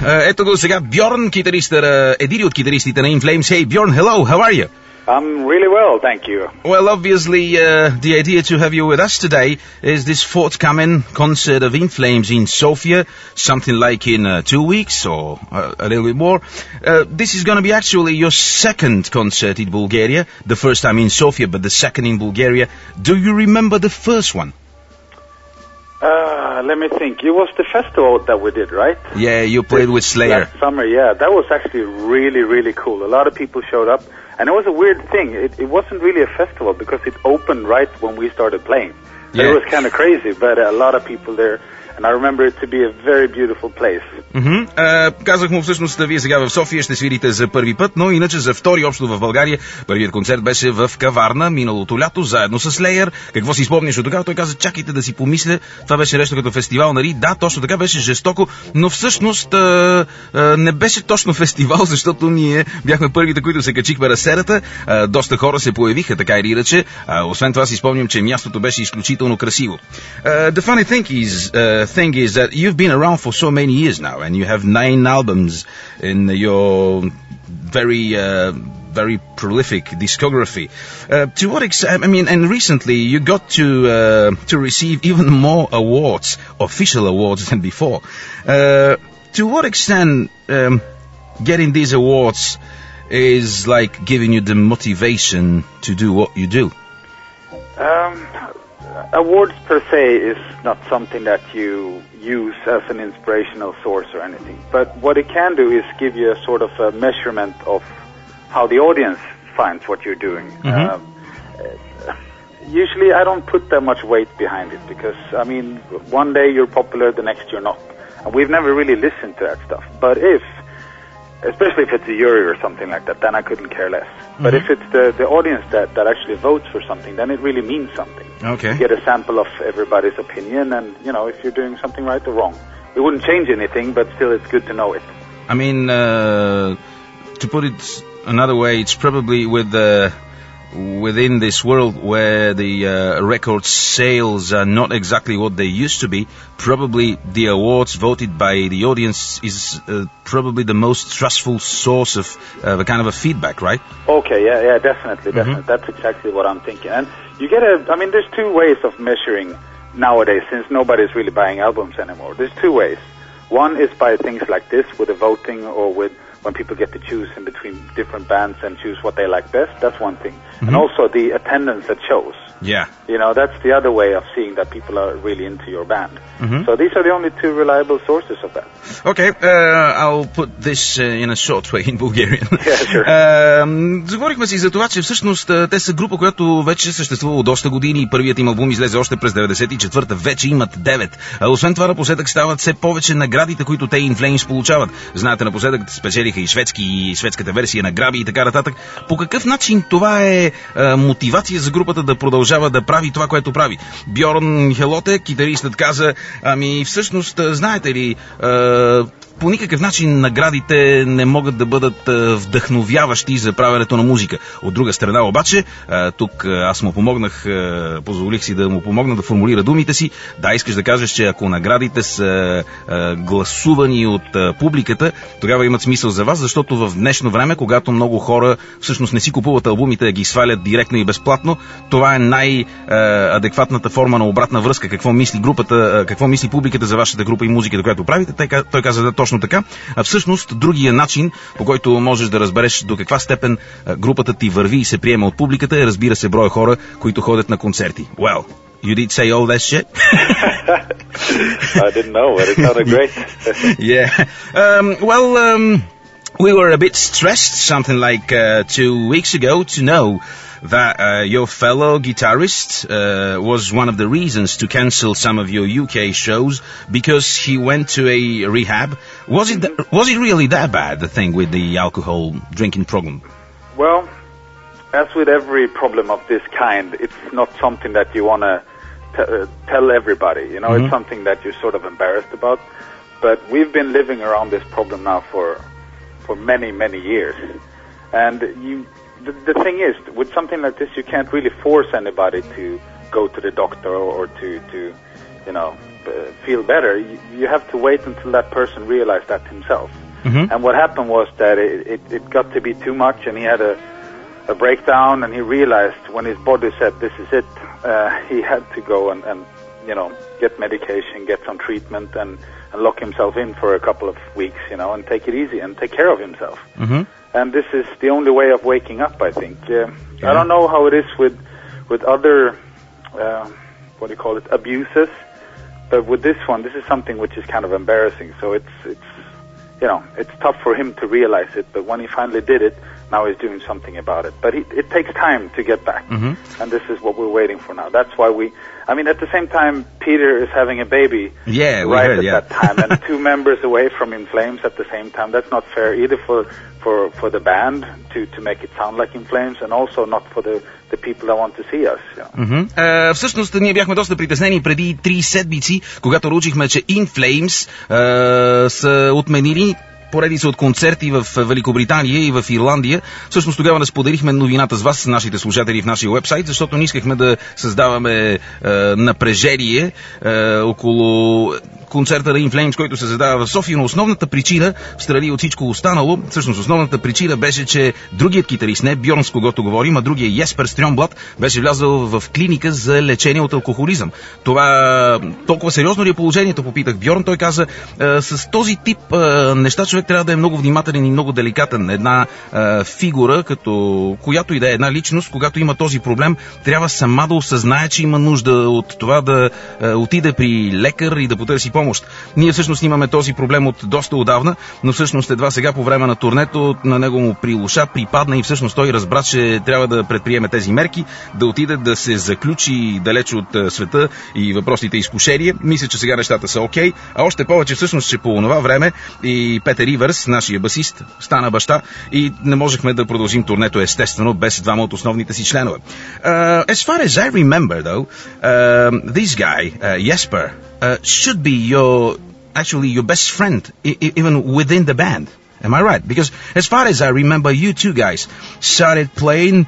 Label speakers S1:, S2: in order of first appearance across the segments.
S1: Ето го сега Бьорн, един от китаристите на In Flames. Hey Bjorn, hello, how are you?
S2: I'm really well, thank you.
S1: Well, obviously, the idea to have you with us today is this forthcoming concert of In Flames in Sofia, something like in 2 weeks or a little bit more. This is going to be actually your second concert in Bulgaria, the first time in Sofia, but the second in Bulgaria. Do you remember the first one?
S2: Let me think. It was the festival that we did, right?
S1: Yeah, you played with Slayer.
S2: Last summer, yeah. That was actually really, really cool. A lot of people showed up. And it was a weird thing. It wasn't really a festival because it opened right when we started playing. Yeah. It was kind of crazy, but a lot of people there. And I remember it to be a very beautiful place.
S1: Казах му всъщност, вие сега в София ще свирите за първи път, но иначе за втори общо в България. Първият концерт беше в Каварна миналото лято, заедно с Slayer. Какво си спомняш от тогава? Той каза, чакайте да си помисля. Това беше нещо като фестивал, нали? Да, точно така, беше жестоко, но всъщност не беше точно фестивал, защото ние бяхме първите, които се качихме разсерата. Доста хора се появиха, така или иначе. Освен това си спомням, че мястото беше изключително красиво. The funny thing is that you've been around for so many years now, and you have 9 albums in your very prolific discography. To what extent? I mean, and recently you got to receive even more awards, official awards, than before. To what extent getting these awards is like giving you the motivation to do what you do?
S2: Awards per se is not something that you use as an inspirational source or anything. But what it can do is give you a sort of a measurement of how the audience finds what you're doing. Usually I don't put that much weight behind it because, I mean, one day you're popular, the next you're not. And we've never really listened to that stuff. But especially if it's a jury or something like that, then I couldn't care less. But if it's the audience that actually votes for something, then it really means something.
S1: Okay.
S2: You get a sample of everybody's opinion, and, you know, if you're doing something right or wrong. It wouldn't change anything, but still it's good to know it.
S1: I mean, to put it another way, it's probably within this world where the record sales are not exactly what they used to be, probably the awards voted by the audience is probably the most trustful source of a kind of a feedback, right?
S2: Okay, yeah, definitely. That's exactly what I'm thinking. And you get there's 2 ways of measuring nowadays, since nobody's really buying albums anymore. There's 2 ways. One is by things like this, with the voting or with when people get to choose in between different bands and choose what they like best. That's one thing. And also the attendance at shows.
S1: Yeah.
S2: You know, that's the other way of seeing that people are really into your band. So these are the only 2 reliable sources of that.
S1: Okay, I'll put this in a short way in Bulgarian.
S2: Yeah, sure.
S1: Заговорихме си за това, че всъщност те са група, която вече съществува доста години. Първият им албум излезе още през 94-та, вече имат 9. Освен това, напоследък стават все повече наградите, които те In Flames получават. Знаете, напоследък спечелиха и шведската версия на Граби и така нататък. По какъв начин това е мотивация за групата да продължава да прави това, което прави? Бьорн Хелоте, китаристът, каза, всъщност, знаете ли, по никакъв начин наградите не могат да бъдат вдъхновяващи за правенето на музика. От друга страна обаче, тук аз му помогнах, позволих си да му помогна да формулира думите си. Да, искаш да кажеш, че ако наградите са гласувани от публиката, тогава имат смисъл за вас, защото в днешно време, когато много хора всъщност не си купуват албумите, а ги свалят директно и безплатно, това е най-адекватната форма на обратна връзка. Какво мисли групата, какво мисли публиката за вашата група и музиката, която правите? Той каза да, точно така. А всъщност другия начин, по който можеш да разбереш до каква степен групата ти върви и се приема от публиката, е, разбира се, броя хора, които ходят на концерти. Well, you did say all that shit?
S2: I didn't know, but it sounded great.
S1: Yeah. We were a bit stressed, something like 2 weeks ago, to know that your fellow guitarist was one of the reasons to cancel some of your UK shows because he went to a rehab. Was it really that bad, the thing with the alcohol drinking problem?
S2: Well, as with every problem of this kind, it's not something that you want to tell everybody. You know, it's something that you're sort of embarrassed about. But we've been living around this problem now for many, many years. And the thing is, with something like this, you can't really force anybody to go to the doctor or to feel better, you have to wait until that person realized that himself.
S1: Mm-hmm.
S2: And what happened was that it got to be too much, and he had a breakdown, and he realized when his body said, this is it, he had to go and get medication, get some treatment, and lock himself in for a couple of weeks, and take it easy and take care of himself.
S1: Mm-hmm.
S2: And this is the only way of waking up, I think. I don't know how it is with other, abuses, but with this one, this is something which is kind of embarrassing. So it's tough for him to realize it, but when he finally did it, now he's doing something about it. But it takes time to get back, and this is what we're waiting for now. That's why at the same time, Peter is having a baby that time, and 2 members away from In Flames at the same time. That's not fair either for the band to make it sound like In Flames, and also not for the people that want to see us.
S1: Всъщност, ние бяхме доста притеснени преди 3 седмици, когато научихме, че In Flames са отменили поредица от концерти в Великобритания и в Ирландия. Всъщност тогава да споделихме новината с вас, нашите слушатели, в нашия уебсайт, защото не искахме да създаваме напрежение около концерта на In Flames, който се задава в София, но основната причина, в страни от всичко останало, всъщност основната причина беше, че другият китарист, не Бьорн, с когото говорим, а другия Еспер Стрьомблад, беше влязъл в клиника за лечение от алкохолизъм. Това толкова сериозно ли е положението, попитах Бьорн. Той каза, с този тип неща човек трябва да е много внимателен и много деликатен. Една фигура, като която и да е една личност, когато има този проблем, трябва сама да осъзнае, че има нужда от това да отиде при лекар и да потърси помощ. Ние всъщност имаме този проблем от доста отдавна, но всъщност едва сега по време на турнето на него му прилуша, припадна и всъщност той разбра, че трябва да предприеме тези мерки, да отиде да се заключи далеч от света и въпросните изкушения. Мисля, че сега нещата са окей, а още повече всъщност, че по това време и Петър Ивърс, нашия басист, стана баща и не можехме да продължим турнето естествено без двама от основните си членове. As far as I remember though, this guy, Jesper, should be your best friend even within the band. Am I right? Because as far as I remember, you two guys started playing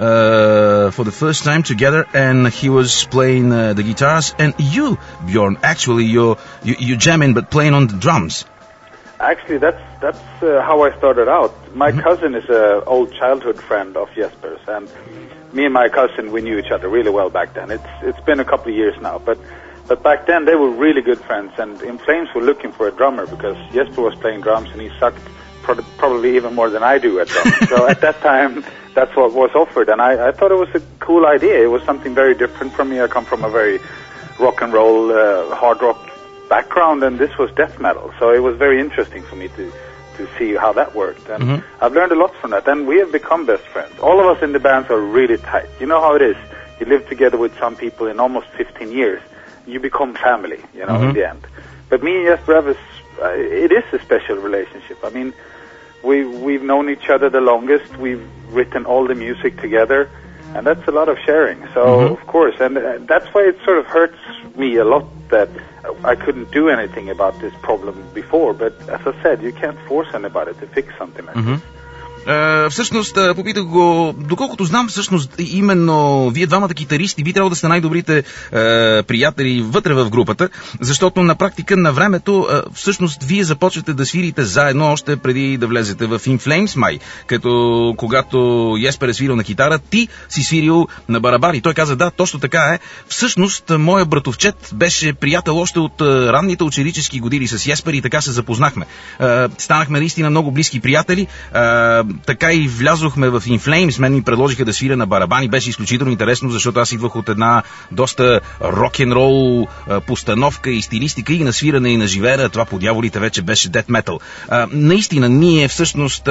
S1: for the first time together, and he was playing the guitars, and you, Bjorn, actually you jamming but playing on the drums.
S2: Actually, that's how I started out. My cousin is an old childhood friend of Jesper's, and me and my cousin, we knew each other really well back then. It's been a couple of years now, but back then they were really good friends, and In Flames were looking for a drummer because Jesper was playing drums and he sucked probably even more than I do at drums. So at that time, that's what was offered, and I thought it was a cool idea. It was something very different from me. I come from a very rock and roll, hard rock background, and this was death metal. So it was very interesting for me to see how that worked. And I've learned a lot from that, and we have become best friends. All of us in the bands are really tight. You know how it is. You live together with some people in almost 15 years. You become family, in the end. But me and Jesper, it is a special relationship. I mean, we've known each other the longest. We've written all the music together, and that's a lot of sharing. So, of course, and that's why it sort of hurts me a lot that I couldn't do anything about this problem before. But as I said, you can't force anybody to fix something like this.
S1: Всъщност, попитах го, доколкото знам, всъщност именно вие двамата китаристи би трябвало да сте най-добрите приятели вътре в групата, защото на практика на времето всъщност вие започвате да свирите заедно още преди да влезете в In Flames, май, като когато Еспер е свирил на китара, ти си свирил на барабани. Той каза, да, точно така е. Всъщност, моя братовчет беше приятел още от ранните ученически години с Еспер и така се запознахме. Станахме наистина много близки приятели. Така и влязохме в In Flames. Мен ми предложиха да свиря на барабани. Беше изключително интересно, защото аз идвах от една доста рок-н-рол постановка и стилистика и на свиране и на живеене. Това по дяволите вече беше death metal. Наистина, ние всъщност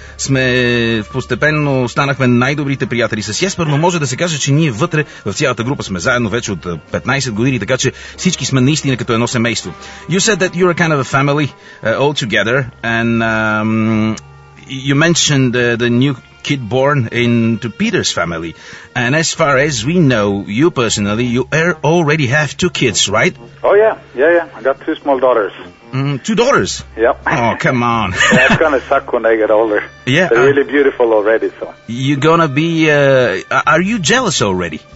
S1: постепенно станахме най-добрите приятели с Еспер, но може да се каже, че ние вътре в цялата група сме заедно вече от 15 години, така че всички сме наистина като едно семейство. You said that you're kind of a family all together, and you mentioned the new kid born into Peter's family. And as far as we know, you personally, you already have 2 kids, right?
S2: Oh, yeah. I got 2 small daughters.
S1: 2 daughters?
S2: Yep.
S1: Oh, come on.
S2: Yeah, it's gonna suck when they get older.
S1: Yeah.
S2: They're really beautiful already, so.
S1: You're gonna be, are you jealous already?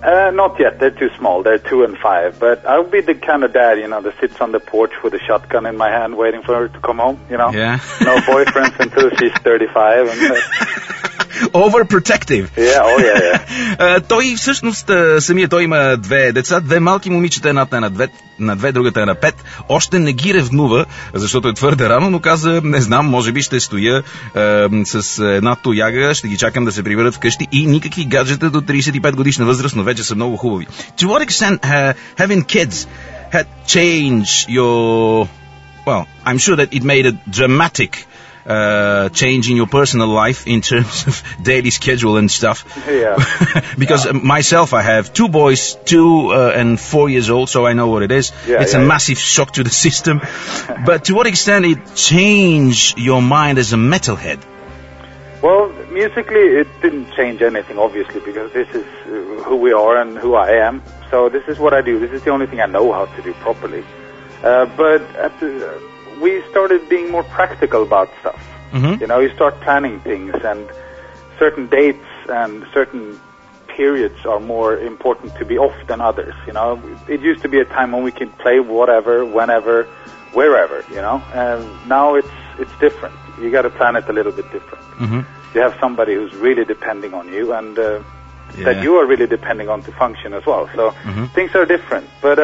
S2: Not yet. They're too small. They're 2 and 5. But I'll be the kind of dad, that sits on the porch with a shotgun in my hand waiting for her to come home,
S1: Yeah.
S2: No boyfriends until she's 35.
S1: Overprotective.
S2: Yeah, oh yeah.
S1: Той всъщност, самия той има 2 деца, 2 малки момичета, едната е на 2, другата е на 5. Още не ги ревнува, защото е твърде рано, но каза, не знам, може би ще стоя с една тояга, ще ги чакам да се приберат вкъщи и никакви гаджета до 35 годишна възраст, но вече са много хубави. To what extent having kids had changed your... Well, I'm sure that it made a dramatic change in your personal life in terms of daily schedule and stuff.
S2: Yeah.
S1: Because myself, I have 2 boys, 2 and 4 years old, so I know what it is. It's a massive shock to the system. But to what extent it changed your mind as a metalhead?
S2: Well, musically, it didn't change anything, obviously, because this is who we are and who I am. So this is what I do. This is the only thing I know how to do properly. But we started being more practical about stuff.
S1: Mm-hmm.
S2: You start planning things, and certain dates and certain periods are more important to be off than others. It used to be a time when we could play whatever, whenever, wherever. And now it's different. You got to plan it a little bit different.
S1: Mm-hmm.
S2: You have somebody who's really depending on you, and that you are really depending on to function as well. So things are different, but.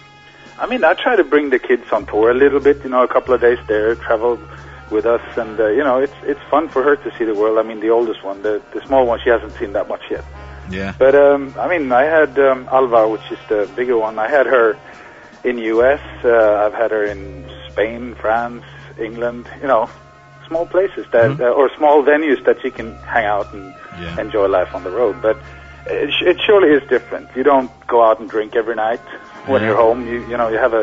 S2: I try to bring the kids on tour a little bit, a couple of days there, travel with us, and, it's fun for her to see the world. The oldest one, the small one, she hasn't seen that much yet.
S1: Yeah.
S2: But, I had Alva, which is the bigger one. I had her in U.S., I've had her in Spain, France, England, small places that, or small venues that she can hang out and enjoy life on the road. But it surely is different. You don't go out and drink every night. When you're home, you have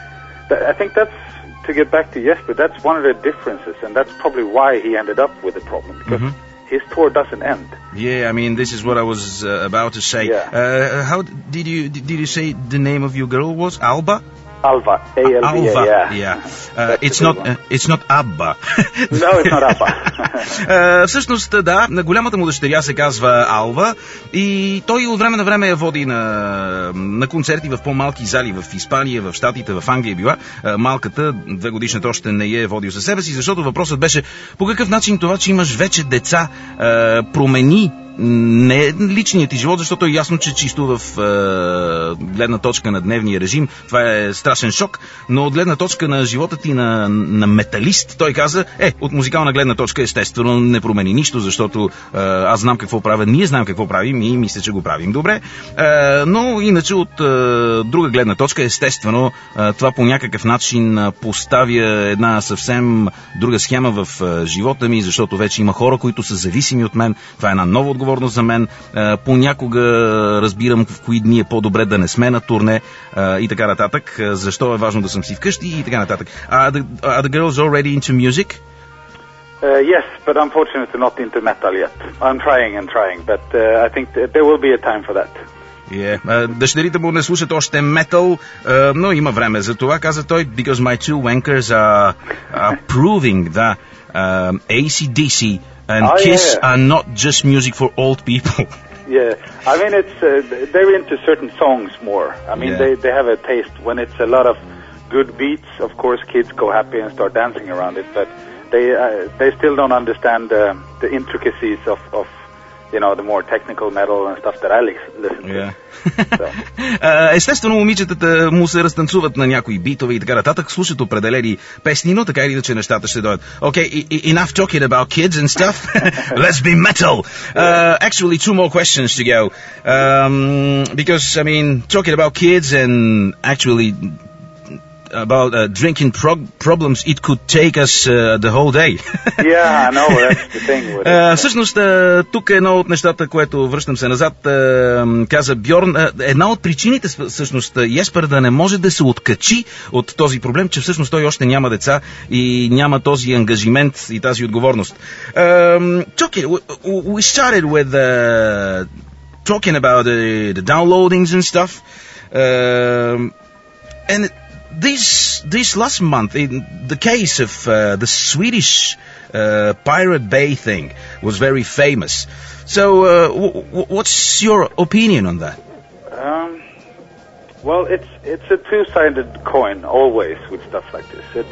S2: I think that's, to get back to Jesper, that's one of the differences, and that's probably why he ended up with the problem, because his tour doesn't end.
S1: Yeah, this is what I was about to say.
S2: Yeah.
S1: How did you say the name of your girl was? Alba?
S2: Alva, A-L-V-A,
S1: Alva,
S2: yeah.
S1: It's not Abba.
S2: No, it's not Abba.
S1: Всъщност, да, на голямата му дъщеря се казва Алва и той от време на време я води на концерти в по-малки зали в Испания, в Щатите, в Англия била. Малката, 2-годишната, още не я е водил със себе си, защото въпросът беше по какъв начин това, че имаш вече деца, промени не личният ти живот, защото е ясно, че чисто в гледна точка на дневния режим това е страшен шок, но от гледна точка на живота ти на металист, той каза, от музикална гледна точка естествено не промени нищо, защото аз знам какво правя, ние знаем какво правим и мисля, че го правим добре, но иначе от друга гледна точка естествено това по някакъв начин поставя една съвсем друга схема в живота ми, защото вече има хора, които са зависими от мен, това е една нова отговорност за мен, понякога разбирам в кои дни е по-добре да не сме на турне и така нататък, защо е важно да съм си вкъщи и така нататък. Are the girls already into music?
S2: Yes, but unfortunately not into metal yet. I'm trying, but I think there will be a time for that.
S1: Дъщерите му не слушат още метал, но има време за това, каза той, because my two wankers are proving that AC/DC and Kiss are not just music for old people.
S2: Yeah, it's they're into certain songs more. They have a taste. When it's a lot of good beats, of course kids go happy and start dancing around it, but they still don't understand the intricacies of the more technical metal and stuff that I listen to.
S1: Естествено, момичетата му се разтанцуват на някои битове и така нататък, слушат определени песни, но така или иначе нещата ще дойдат. Okay, enough talking about kids and stuff. Let's be metal. Actually, 2 more questions to go. Because, talking about kids and actually about drinking problems, it could take us the whole day.
S2: Yeah, I know, that's the thing.
S1: Всъщност, тук е едно от нещата, което връщам се назад, каза Бьорн, една от причините, всъщност, Еспер да не може да се откачи от този проблем, че всъщност той още няма деца и няма този ангажимент и тази отговорност. We started with talking about the downloadings and stuff, and this last month, in the case of the Swedish Pirate Bay thing was very famous. So, what's your opinion on that?
S2: Well, it's a two-sided coin always with stuff like this.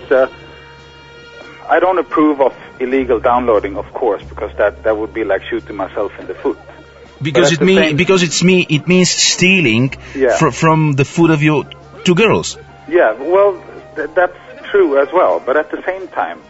S2: I don't approve of illegal downloading, of course, because that would be like shooting myself in the foot.
S1: Because it means stealing from the food of your two girls.
S2: Yeah, well, that's true as well. But at the same time,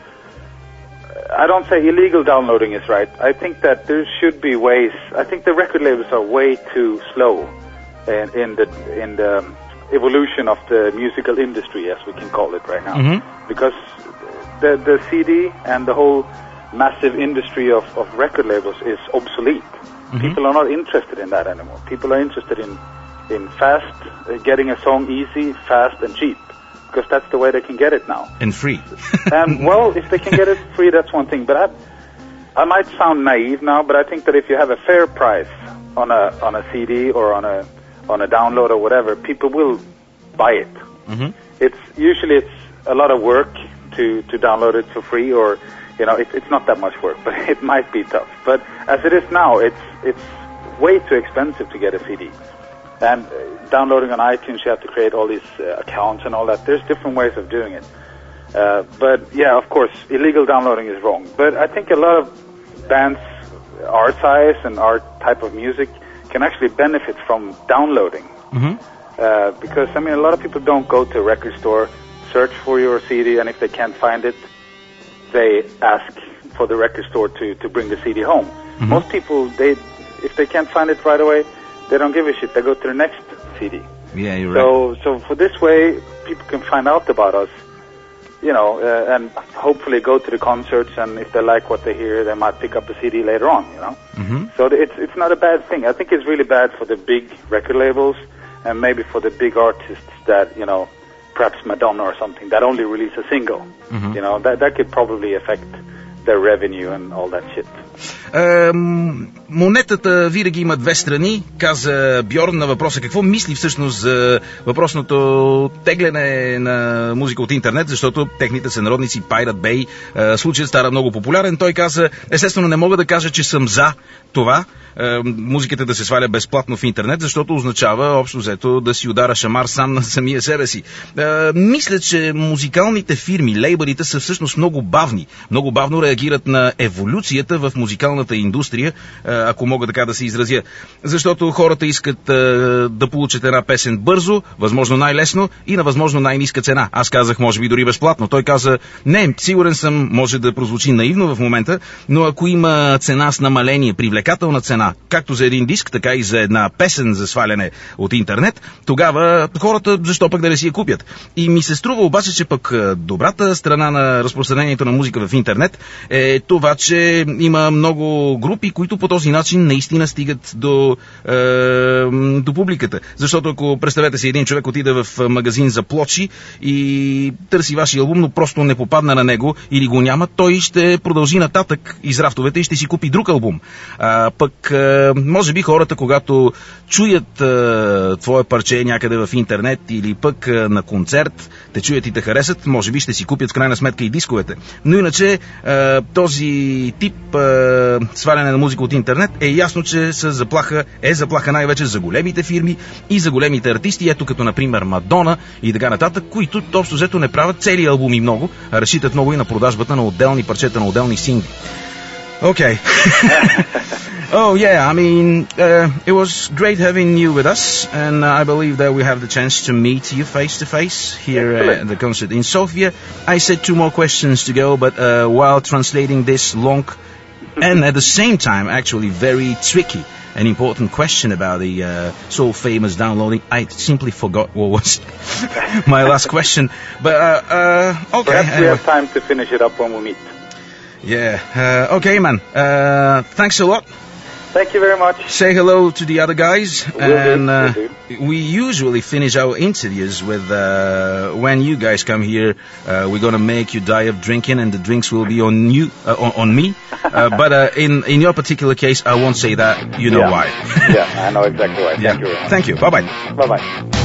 S2: I don't say illegal downloading is right. I think that there should be ways. I think the record labels are way too slow in the evolution of the musical industry, as we can call it right now, because the CD and the whole massive industry of record labels is obsolete. People are not interested in that anymore. People are interested in fast, getting a song easy, fast, and cheap, because that's the way they can get it now.
S1: And free.
S2: And well, if they can get it free, that's one thing. But I might sound naive now, but I think that if you have a fair price on a CD or on a download or whatever, people will buy it. It's usually a lot of work to download it for free, or it's not that much work, but it might be tough. But as it is now, it's way too expensive to get a CD. And downloading on iTunes, you have to create all these accounts and all that. There's different ways of doing it. But yeah, of course, illegal downloading is wrong. But I think a lot of bands our size and our type of music can actually benefit from downloading. Because, a lot of people don't go to a record store, search for your CD, and if they can't find it, they ask for the record store to bring the CD home. Most people, if they can't find it right away, they don't give a shit. They go to the next CD.
S1: Yeah, you're right.
S2: So for this way, people can find out about us, and hopefully go to the concerts, and if they like what they hear, they might pick up a CD later on, So it's not a bad thing. I think it's really bad for the big record labels, and maybe for the big artists that, perhaps Madonna or something, that only release a single. That could probably affect their revenue and all that shit.
S1: Монетата винаги има две страни, каза Бьорн на въпроса какво мисли всъщност за въпросното тегляне на музика от интернет, защото техните сънародници Pirate Bay случаят стара много популярен. Той каза, естествено не мога да кажа, че съм за това, музиката да се сваля безплатно в интернет, защото означава общо взето да си удара шамар сам на самия себе си. Мисля, че музикалните фирми, лейбълите са всъщност много бавни. Много бавно реагират на еволюцията в музикалната индустрия, ако мога така да се изразя. Защото хората искат да получат една песен бързо, възможно най-лесно и на възможно най-ниска цена. Аз казах, може би дори безплатно. Той каза, не, сигурен съм, може да прозвучи наивно в момента, но ако има цена с намаление, привлекателна цена, както за един диск, така и за една песен за сваляне от интернет, тогава хората защо пък да не си я купят. И ми се струва обаче, че пък добрата страна на разпространението на музика в интернет е това, че има много групи, които по този начин наистина стигат до публиката. Защото ако представете си един човек отиде в магазин за плочи и търси вашия албум, но просто не попадна на него или го няма, той ще продължи нататък из рафтовете и ще си купи друг албум. Пък може би хората, когато чуят твое парче някъде в интернет или пък на концерт, те чуят и те харесат, може би ще си купят в крайна сметка и дисковете. Но иначе този тип сваляне на музика от интернет е ясно, че заплаха най-вече за големите фирми и за големите артисти, ето като например Мадона и така нататък, които общо взето не правят цели албуми много, а разчитат много и на продажбата на отделни парчета, на отделни сингли. Okay. Oh yeah, it was great having you with us, and I believe that we have the chance to meet you face to face here at the concert in Sofia. I said 2 more questions to go, but while translating this long and at the same time actually very tricky and important question about the so famous downloading, I simply forgot what was my last question. But okay.
S2: Perhaps we have time to finish it up when we meet.
S1: Yeah. Okay, man. Thanks a lot.
S2: Thank you very much.
S1: Say hello to the other guys.
S2: Will do.
S1: We usually finish our interviews with when you guys come here, we're going to make you die of drinking, and the drinks will be on you, on me. But in your particular case, I won't say that. You know why.
S2: Yeah, I know exactly why. Thank you very much.
S1: Thank you. Bye-bye.
S2: Bye-bye.